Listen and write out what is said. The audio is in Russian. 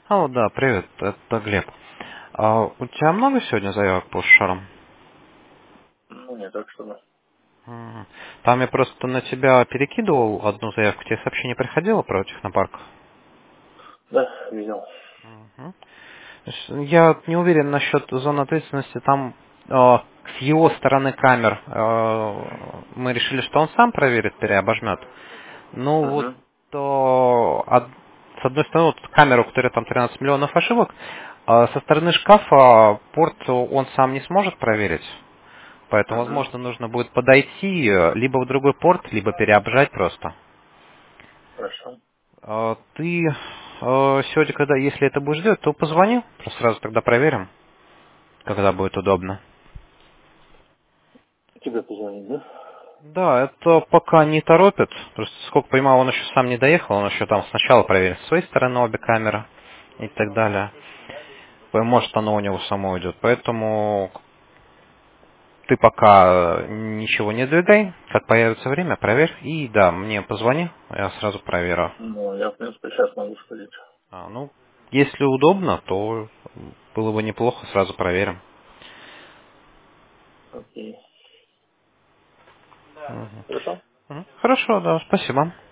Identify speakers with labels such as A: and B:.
A: Алло, да, привет, это Глеб. У тебя много сегодня заявок по шарам?
B: Ну, не так, чтобы.
A: Мгм. Там я просто на тебя перекидывал одну заявку, тебе сообщение приходило про технопарк?
B: Да, видел.
A: Мгм. Я не уверен насчет зоны ответственности, там с его стороны камер мы решили, что он сам проверит, переобожмет. Ну вот,
B: Угу.
A: с одной стороны, вот камера, у которой там 13 миллионов ошибок, со стороны шкафа порт он сам не сможет проверить. Поэтому,
B: Угу.
A: возможно, нужно будет подойти либо в другой порт, либо переобжать просто.
B: Хорошо.
A: Ты сегодня, когда, если это будешь делать, то позвони, просто сразу тогда проверим, когда будет удобно.
B: Тебе позвонить, да?
A: Да, это пока не торопит. Просто, сколько понимаю, он еще сам не доехал, он еще там сначала проверит с своей стороны обе камеры и так далее. Может, оно у него само уйдет. Поэтому ты пока ничего не двигай. Как появится время, проверь. И да, мне позвони, я сразу проверю.
B: Ну, я, в принципе, сейчас могу сходить.
A: Ну, если удобно, то было бы неплохо, сразу проверим.
B: Окей.
A: Мгм.
B: Хорошо?
A: Хорошо, да, спасибо.